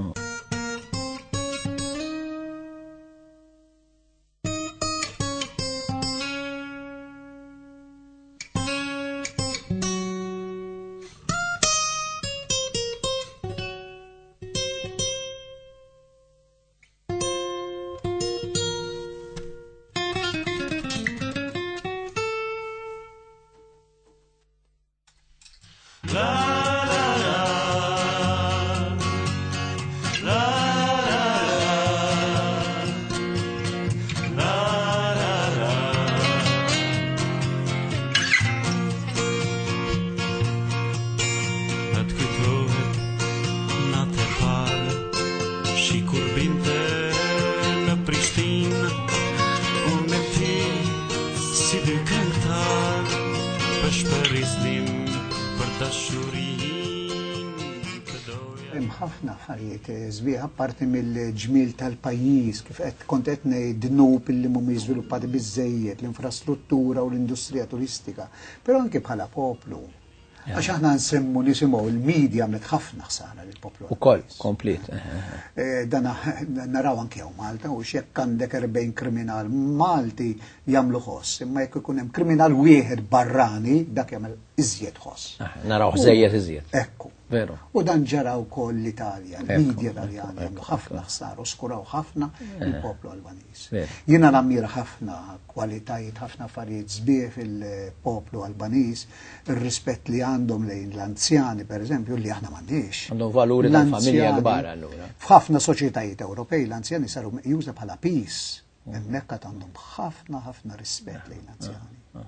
Speaker 3: ħafna affarijiet żbieħ apparti mill-ġmiel tal-pajjiż kif qed kont qed ngħid dnub illi mhumiex żviluppati biżżejjed l-infrastruttura u l-industrija turistika, però anke bħala poplu. Għax aħna nsemmu nisimgħu il-medja għamlet ħafna ħsara lill-poplu.
Speaker 1: Ukoll komplet.
Speaker 3: Dan naraw anke hawn Malta u x'jekk għandek erbejn kriminal Malti jagħmlu ħoss, imma jekk ikun hemm kriminal wieħed barrani dak jagħmel iżjed ħoss.
Speaker 1: Naraw żejjed iżjed.
Speaker 3: Ekku. Veru. U dan ġara wkoll l-Italja, l-medja Taljana jagħmlu ħafna ħsar u skuraw ħafna il-poplu Albaniż. Jiena nammira ħafna kwalitajiet, ħafna affarijiet żbieħ fil-poplu Albaniż, ir-rispett li għandhom lejn l-anzjani pereżempju li aħna m'għandniex.
Speaker 1: Għandhom valuri tal-familja kbar allura.
Speaker 3: F'ħafna soċjetajiet Ewropej l-anzjani saru meqjuża bħala peace. Hemmhekk għandhom ħafna ħafna rispett lejn l-anzjani.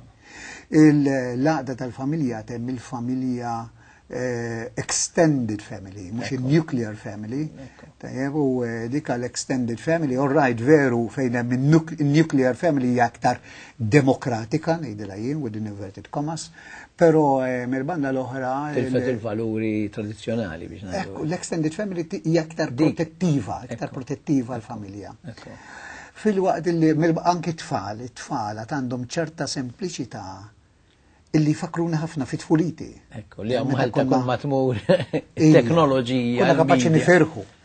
Speaker 3: Il-laqda tal-familja temm il-familja Uh, extended family, mux il-nuclear family. U uh, dika l-extended family, all right, veru fejn hemm il-nuclear family hija aktar demokratika, ngħidilha jien with inverted commas, però uh, mill-banda l-oħra
Speaker 1: tilfet il-valuri tradizzjonali biex
Speaker 3: ngħidu. L-extended family hija aktar protettiva, aktar protettiva l-familja. Fil-waqt li anke tfal, it-tfal għandhom ċerta sempliċità illi fakruna ħafna fit-tfuliti.
Speaker 1: Ekku, li għamħal ta' kun matmur teknoloġija.
Speaker 3: Kuna kapaċi niferħu.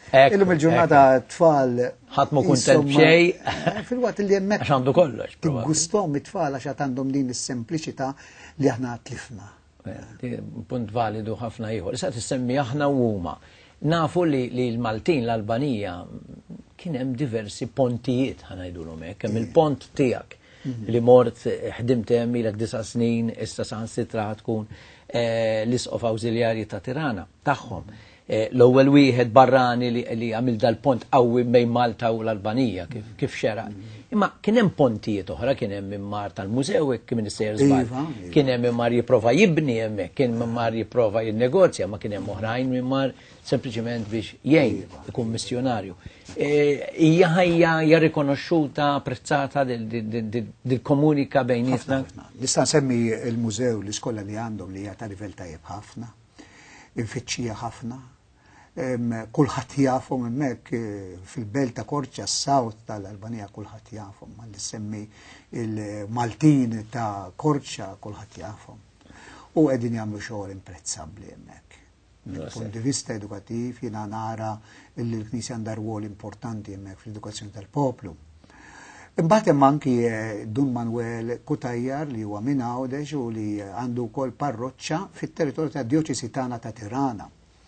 Speaker 1: Ekku,
Speaker 3: Illum il-ġurnata tfal.
Speaker 1: Ħadd ma kuntent
Speaker 3: insomma,
Speaker 1: b'xejn.
Speaker 3: Fil-waqt li hemmhekk.
Speaker 1: Għax għandu kollox. probabbli.
Speaker 3: Gustom it-tfal għax għad għandhom din is-sempliċità li aħna tlifna.
Speaker 1: Eh, Punt validu ħafna ieħor. Issa tissemmi aħna u huma. Nafu li li l-Maltin l-Albanija kien hemm diversi pontijiet ħanajdulhom hekk, hemm il-pont tiegħek li mort ħdimt hemm ilek disa' snin, issa saħansitra tkun l-isqof awżiljarji ta' Tirana tagħhom. L-ewwel wieħed barrani li għamil dal-pont qawwi bejn Malta u l-Albanija kif xera. Imma kien hemm pontijiet oħra, kien hemm immar tal-mużew hekk kien isejjer żball. Kien hemm immar jipprova jibni hemmhekk, kien immar jipprova jinnegozja, ma kien hemm oħrajn immar sempliċement biex jgħin ikun missjonarju. Hija ħajja hija rikonoxxuta, apprezzata dil-komunika bejnietna.
Speaker 3: Nista' nsemmi l-mużew l-iskola li għandhom li hija ta' livell tajjeb ħafna, infittxija ħafna. Kulħadd jafhom hemmhekk fil-belt ta' Korċa s-South tal-Albanija kulħadd jafhom, malli semmi il-Maltin ta' Korċa kulħadd jafhom. U qegħdin jagħmlu xogħol imprezzabbli hemmhekk. Mill punt di vista edukattiv jiena nara li l-Knisja għandha rwol importanti hemmhekk fl-edukazzjoni tal-poplu. Imbagħad hemm anki Dun Manuel Kutajjar li huwa minn Għawdex u li għandu wkoll parroċċa fit-territorju tad-Djoċesi tagħna ta' Tirana.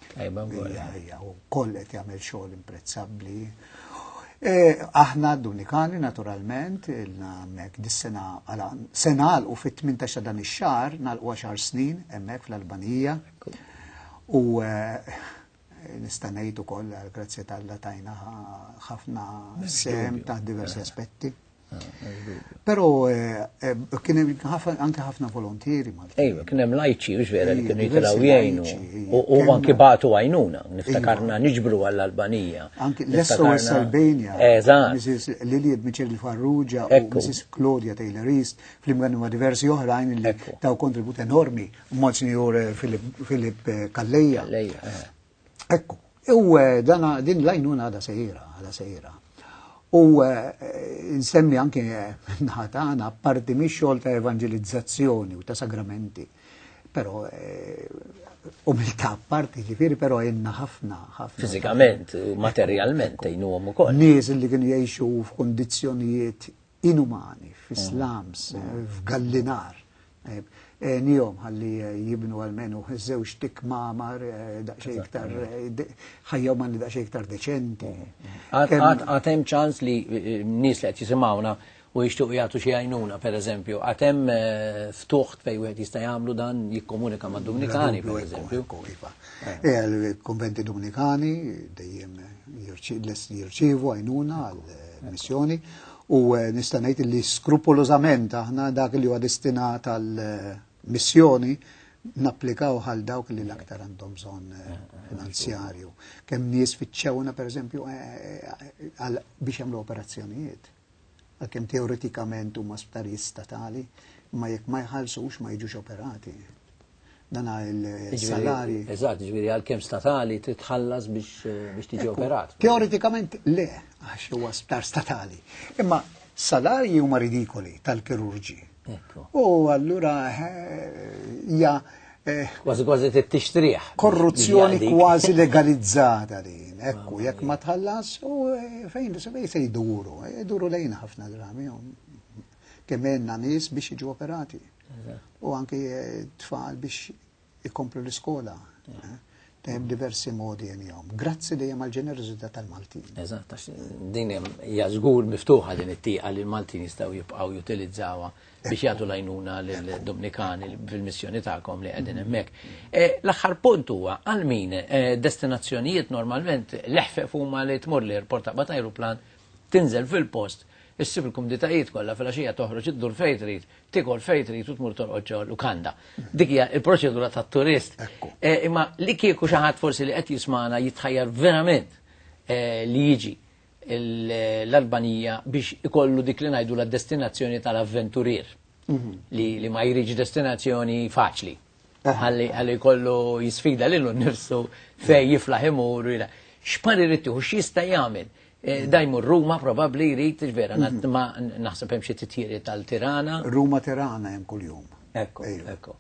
Speaker 3: U kollet jagħmel xogħol imprezzabbli. Aħna Dominikani naturalment, hemmhekk dis-sena se nagħlqu fit-tmintax ta' dan ix-xahar, nagħlqu għaxar snin hemmhekk fl-Albanija. U nista' ngħid ukoll grazzi tal-Alla tajna ħafna sem ta' diversi aspetti. Però kien hemm anke ħafna volontieri Malti.
Speaker 1: Ejwa, kien hemm lajċi biex vera li kienu jitilgħu jgħinu. U anke bagħtu għajnuna, niftakarna niġbru għall-Albanija.
Speaker 3: Anke l-S O S Albania.
Speaker 1: Eżatt.
Speaker 3: Missus Liliet Michel Farrugia u Missus Claudia Taylor East, flimkien ma' diversi oħrajn li taw kontribut enormi, Monsignor Filip Kalleja. Ekku, u dana din lajnuna għada sejra, għada sejra. U nsemmi anke naħatana parti mix xogħol ta' evangelizzazzjoni u ta' sagramenti. Però umiltà parti ġifieri però jenna ħafna ħafna.
Speaker 1: Fiżikament, materjalment jgħinuhom ukoll.
Speaker 3: Nies li kienu jgħixu f'kondizzjonijiet inumani, f'slams, f'gallinar. Nijom ħalli jibnu għalmenu żewġ tik mamar daqxej iktar ħajjom għalli daqxej iktar deċenti.
Speaker 1: Għatem ċans li nis li għet jisimawna u jixtuq jgħatu xie għajnuna, per eżempju, għatem ftuħt fej għet jista jgħamlu dan jikkomunika ma' Dominikani, per eżempju.
Speaker 3: Il-konventi Dominikani dejjem jirċivu għajnuna għal-missjoni u nista' ngħid li skrupolosament aħna dak li huwa destinat għal missjoni napplikaw għal dawk li l-aktar għandhom bżonn finanzjarju. Kemm nies fiċċewna pereżempju biex jagħmlu operazzjonijiet. Għalkemm teoretikament huma sptarijiet statali, ma jekk ma jħallsux ma jiġux operati. Dana il-salari.
Speaker 1: Eżatt, ġifieri għalkemm statali titħallas biex tiġi operat.
Speaker 3: Teoretikament le, għax huwa sptar statali. Imma salari huma ridikoli tal-kirurġi. U allura hija
Speaker 1: kważi kważi tixtrih.
Speaker 3: Korruzzjoni kważi legalizzata din. Ekku, jekk ma tħallas u fejn se jduru, jduru lejn ħafna drami. Kemm għandna nies biex jiġu operati. U anke tfal biex ikomplu l-iskola. Hemm diversi modi jom. Grazzi dejjem għal ġenerożità tal-Maltin.
Speaker 1: Eżatt, din hija żgur miftuħa din it-tieqa li l-Maltin jistgħu jibqgħu jutilizzawha biex jagħtu lajnuna lill-Dominikani fil-missjoni tagħkom li qegħdin hemmhekk. L-aħħar punt huwa għal min destinazzjonijiet normalment l-eħfef huma li tmur l-airport taqbad ajruplan tinżel fil-post issib il-kumditajiet kollha fil-għaxija toħroġ iddur fejn trid, tikol fejn trid u tmur torqod ġew lukanda. Dik hija l-proċedura tat-turist. Imma li kieku xi ħadd forsi li qed jismana jitħajjar verament li jiġi l-Albanija biex ikollu dik li ngħidu la-destinazzjoni tal-avventurir li ma jriġ destinazzjoni faċli. Ħalli jkollu jisfida lilu nnifsu fejn jiflaħ imur. X'par irid tieħu x'jista' jagħmel? Dajmu Ruma probabli jrid vera naħseb hemm xi titjiri tal-Tirana.
Speaker 3: Ruma Tirana hemm kuljum.
Speaker 1: Ekku, ekku.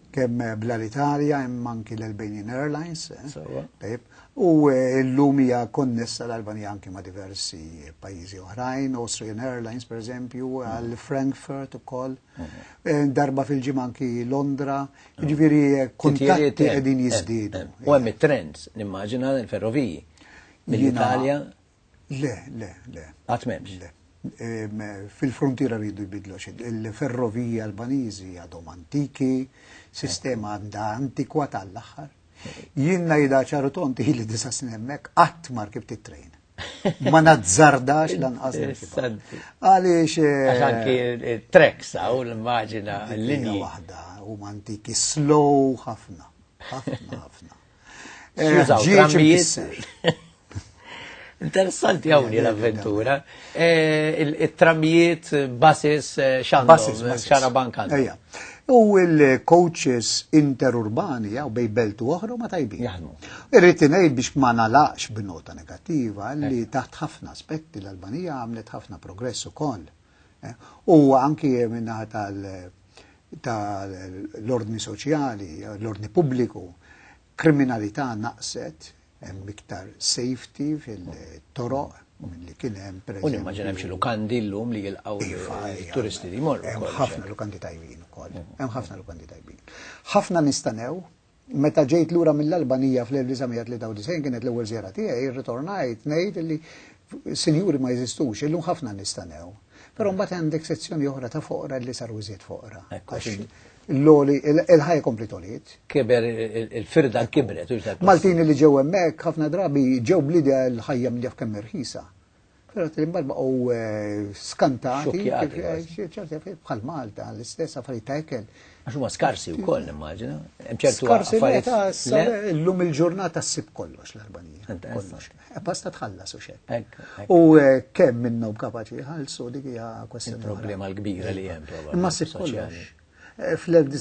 Speaker 3: kemm bla l-Italja hemm anki l-Albanian Airlines. eh.
Speaker 1: Sewa.
Speaker 3: Tajib. U eh, llum hija konnessa l-Albanija anki ma' diversi pajjiżi oħrajn, Austrian Airlines per eżempju, għal Frankfurt ukoll. Eh, Darba fil-ġimgħa anki Londra, jiġifieri eh, kuntatti
Speaker 1: Titjiriet hemm,
Speaker 3: qegħdin
Speaker 1: hemm,
Speaker 3: jiżdiedu.
Speaker 1: hemm. U hemm it-trends, nimmaġina l-ferroviji. Mill-Italja
Speaker 3: Le, le, le.
Speaker 1: qatt m'hemmx.
Speaker 3: Le. Em, Fil-frontiera rridu jbidlu xi. Il-ferroviji Albaniżi għadhom antiki, sistema għandha antikwa tal-aħħar. Jien ngħidha ċaru tonti li disa snin hemmhekk qatt ma rkibt it-trejn. Ma nazzardax lanqas nirkibha.
Speaker 1: Interessanti.
Speaker 3: Għaliex eh,
Speaker 1: Għax anki treks u l-immaġina
Speaker 3: linja
Speaker 1: l-linji.
Speaker 3: waħda huma antiki slow ħafna. Ħafna ħafna. Eh,
Speaker 1: Xużaw,
Speaker 3: ġieġ
Speaker 1: trammijiet.
Speaker 3: imkisser.
Speaker 1: Interessanti għawni l-avventura. Eh, il- Il-trammijiet, basis, eh,
Speaker 3: Buses,
Speaker 1: xandom,
Speaker 3: buses.
Speaker 1: xara bankan.
Speaker 3: Ejja. U il-coaches interurbani għaw bej beltu oħra ma tajbin.
Speaker 1: Jaħdmu.
Speaker 3: Irrid ngħid biex ma nalaqx b'nota negattiva li taħt ħafna aspetti l-Albanija għamlet ħafna progress ukoll. Eh, U anki minnaħa tal- tal-ordni soċjali, l-ordni pubbliku, kriminalità naqset, hemm iktar safety fil-toroq li kien hemm per
Speaker 1: U nimmaġina xi lukandi l-lum li jilqaw turisti di morru.
Speaker 3: Hemm ħafna lukandi tajbin ukoll. Hemm ħafna lukandi tajbin. Ħafna nistanew, meta ġejt lura mill-Albanija fl-1993 kienet l-ewwel żjara tiegħi, irritornajt ngħid li sinjuri ma jeżistux, illum ħafna nistanew. Però mbagħad għandek sezzjoni oħra ta' foqra li saru iżjed foqra.
Speaker 1: Ekku,
Speaker 3: Għax l-loli, il-ħajja kompli toliet.
Speaker 1: Kiber il-firda kibret. u tal-
Speaker 3: Maltini li ġew hemmhekk ħafna drabi ġew blida l-ħajja minn kemm irħisa. Però l-imbagħad baqgħu eh, skantati,
Speaker 1: Xokkjati,
Speaker 3: kif- ċerti affarijiet bħal Malta, l-istess affarijiet ta' ekel.
Speaker 1: Għax huma skarsi wkoll nimmaġina. Hemm ċertu
Speaker 3: Skarsi li ta'
Speaker 1: affarijiet. Le?
Speaker 3: l-lum il-ġurnata ssib kollox l-Albanija.
Speaker 1: Interessant.
Speaker 3: Kollox. E Basta tħallas u xejn.
Speaker 1: Ekku, ekku.
Speaker 3: U eh, kemm minnhom kapaċi jħallsu dik hija kwestjoni oħra.
Speaker 1: Il-problema l-kbira li hemm probabli.
Speaker 3: Imma ssib
Speaker 1: soċjali.
Speaker 3: kollox. Eh,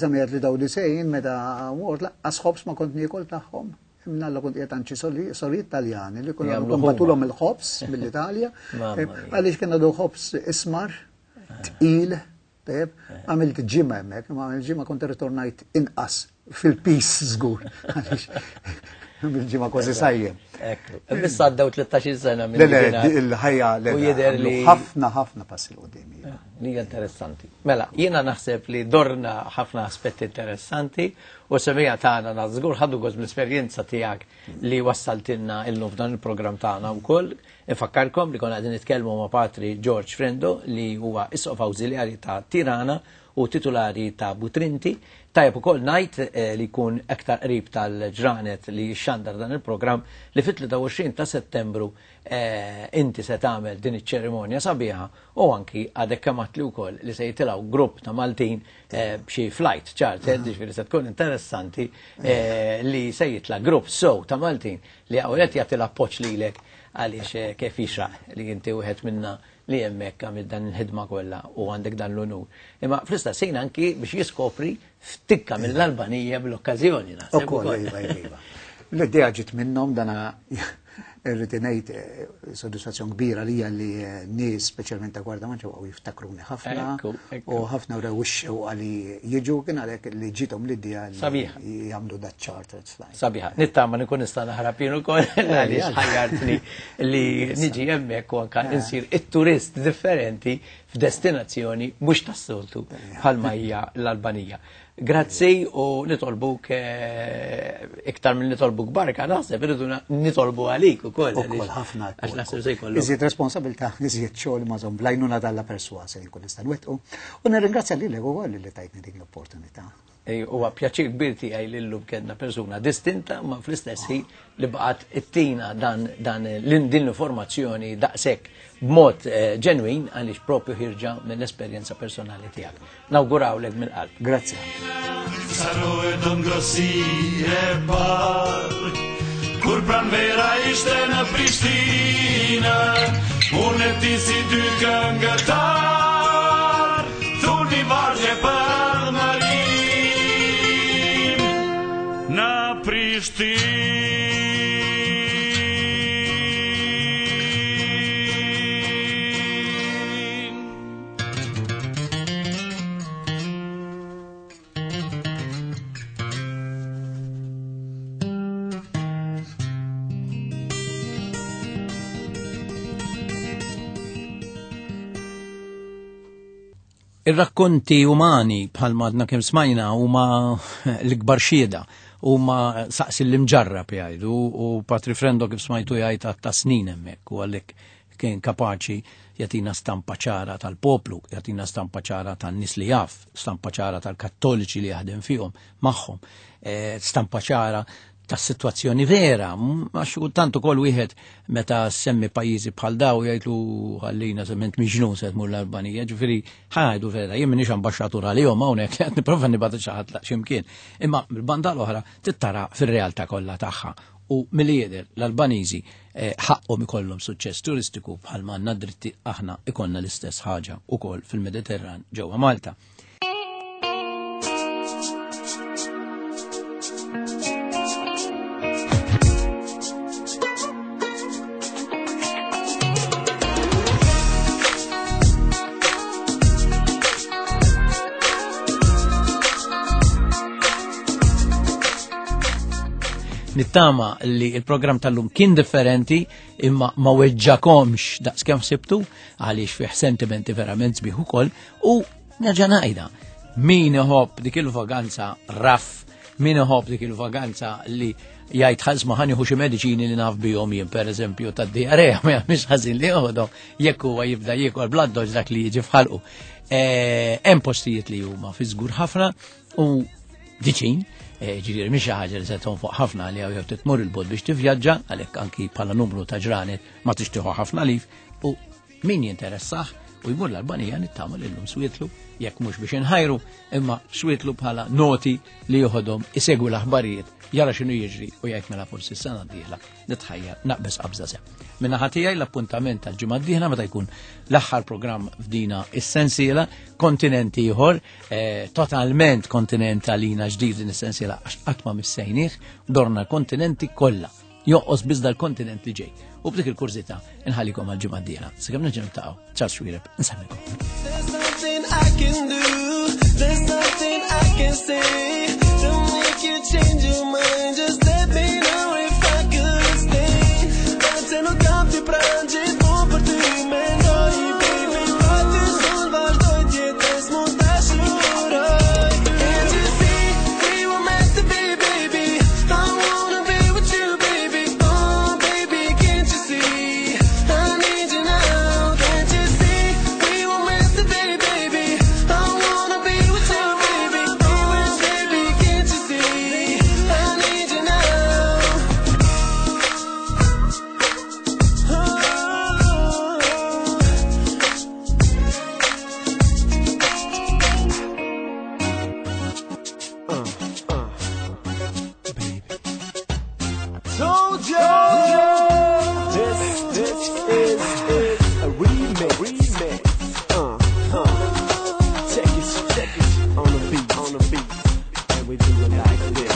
Speaker 3: fl-1993 meta mort laqqas ħobs ma kont niekol tagħhom. Imnalla kont qiegħed anċi soli Italjani li kienu
Speaker 1: Jagħmlu
Speaker 3: kombatulhom il-ħobs mill-Italja.
Speaker 1: Mamma
Speaker 3: Eh,
Speaker 1: mia.
Speaker 3: Għaliex kien għadu ħobs ismar, tqil, tajjeb, għamilt ġimma hemmhekk, ma għamilt ġimma kont ritornajt inqas fil-pis żgur. Għaliex għamilt ġimma kważi sajjem.
Speaker 1: Ekku. Bissa għaddew tlettax-il sena minn
Speaker 3: Le, le,
Speaker 1: dik
Speaker 3: il-ħajja le,
Speaker 1: U jidher
Speaker 3: għamlu
Speaker 1: li-
Speaker 3: ħafna ħafna passi l-qudiem.
Speaker 1: li hija interessanti. Mela, jiena naħseb li dorna ħafna aspetti interessanti u semija tagħna nażgur ħadu goż mill-esperjenza tiegħek li wassaltilna illum f'dan il-programm tagħna wkoll. Infakkarkom li konna qegħdin nitkellmu ma' Patri George Frendo li huwa isqof awżiljari ta' Tirana u titolari ta' Butrinti. Tajab ukoll ngħid eh, li jkun aktar qrib tal-ġranet li xandar dan il-programm li fit-tlieta ta' Settembru eh, inti se tagħmel din iċ-ċerimonja sabiħa u anki għadek kamat li wkoll li se jitilgħu grupp ta' Maltin eh, b'xi flight charter, ġifieri se tkun interessanti eh, li se jitla' grupp sow ta' Maltin li għawret jagħti l-appoġġ lilek għaliex eh, kif jixraq li inti wieħed minna li hemmhekk għamil dan il-ħidma kollha u għandek dan l-unur. Imma fl-istess ħin anki biex jiskopri ftikka mill-Albanija bil-okkażjoni naħseb
Speaker 3: Ukoll,
Speaker 1: ukoll.
Speaker 3: iva, iva. L-idea ġiet minnhom dana irrid ngħid eh, soddisfazzjon kbira lija li eh, nies speċjalment ta' Gwarda Manċa waqgħu jiftakruni ħafna
Speaker 1: Ekku, ekku.
Speaker 3: u ħafna wrew ix-xewqa li jiġu kien għalhekk li ġiethom l-idea li
Speaker 1: Sabiħ.
Speaker 3: jagħmlu dat chartered flight.
Speaker 1: Sabiħa, nittama nikun nista' naħrab jien ukoll għaliex ħajjartni li niġi hemmhekk u anke insir it-turist differenti f'destinazzjoni mhux tas-soltu bħalma hija l-Albanija. Grazzi u nitolbuk eh, iktar minn nitolbuk barka, naħseb irridu nitolbu għalik ukoll.
Speaker 3: Ukoll ħafna.
Speaker 1: Għax naħseb se jkollok.
Speaker 3: Iżjed responsabilità, iżjed xogħol mażhom blajnuna dalla perswasa li jkun nista' nwettqu. U nirringrazzja lilek ukoll li tajtni dik l-opportunità.
Speaker 1: Huwa pjaċir kbir tiegħi li llum kellna persuna distinta ma fl-istess ħin li baqgħet ittina dan dan din l-informazzjoni daqshekk b'mod ġenwin għaliex propju ħirġa mill-esperjenza personali tiegħek. Nawgurawlek mill-qalb.
Speaker 3: Grazzi.
Speaker 4: Saro e don grossi e bar Kur pran vera ishte në Prishtina Unë e ti si dy këngëtar Thuni vargje për marim Në Prishtinë
Speaker 1: Ir-rakkonti umani bħal madna kemm smajna huma l-ikbar xieda huma saqsi l-imġarrab jgħidu u Patri Frendo kif smajtu jgħid ta' snin hemmhekk u għalhekk kien kapaċi jatina stampa ċara tal-poplu, jatina stampa ċara tan-nies li jaf, stampa ċara tal-kattoliċi li jaħdem fihom magħhom, stampa ċara tas-sitwazzjoni vera, għax kultant ukoll wieħed meta semmi pajjiżi bħal daw jgħidlu ħallina sement miġnun se tmur l-Albanija, ġifieri ħajdu vera, jien m'iniex ambaxxatur għalihom hawnhekk qed nipprova nibgħat xi ħadd x'imkien. Imma mill-banda l-oħra tittara fir-realtà kollha tagħha. U mill-jeder l-Albaniżi ħaqhom ikollhom suċċess turistiku bħal ma għandna dritti aħna ikollna l-istess ħaġa ukoll fil-Mediterran ġewwa Malta. Nittama li il-program tal-lum kien differenti imma ma weġġakomx daqs kemm sibtu għaliex fih sentimenti verament sbieħ ukoll u nerġa' ngħidha min iħobb dik il-vaganza raff, min iħobb dik il-vaganza li jgħid ħażma ħanieħu xi mediċini li naf bihom jien pereżempju tad-diarea ma mhix ħażin li jieħodhom jekk huwa jibda jiekol blood dodge dak li jiġi fħalqu. Hemm postijiet li huma fi żgur ħafna u diċin ġifieri mhix xi ħaġa li se tonfoq ħafna li jew titmur il-bod biex tivvjaġġa għalhekk anki bħala numru ta' ġranet ma tixtieħu ħafna lif u min jinteressaħ u jmur l-Albanija nittama lillum swietlu jekk mhux biex inħajru imma swietlu bħala noti li joħodhom isegwu l-aħbarijiet jara x'inhu jiġri u jgħid mela forsi s-sena d-dieħla nitħajjar naqbes qabża sew. Min-naħa tiegħi l-appuntament tal-ġimgħa d-dieħla meta jkun l-aħħar programm f'dina is-sensiela kontinenti ieħor totalment kontinent għalina ġdid din is-sensiela għax qatt ma missejnieh dorna l-kontinenti kollha joqqos biżda l-kontinent li ġej. U b'dik il-kurzita inħallikom għal-ġimgħa d-dieħla. Sakemm nerġgħu niltaqgħu. Charles Schwireb, nsemmilkom. There's nothing I can do, there's nothing I can say to make you change your mind. Just let me know if I could stay. Você não campi pra onde vou por ti, menor e baby. Bate sol, vais noite e tens muita choro. Can't you see we were meant to be, baby? I wanna be with you, baby. Oh, baby, can't you see? I need you now. Can't you see we were meant to be, baby? I wanna be with you, baby. Oh, baby, can't you see? I need you now.
Speaker 5: Told you. This, this is, is a remix. remix. Uh, uh. Check it, check it on the beat, on the beat, and we do it like this.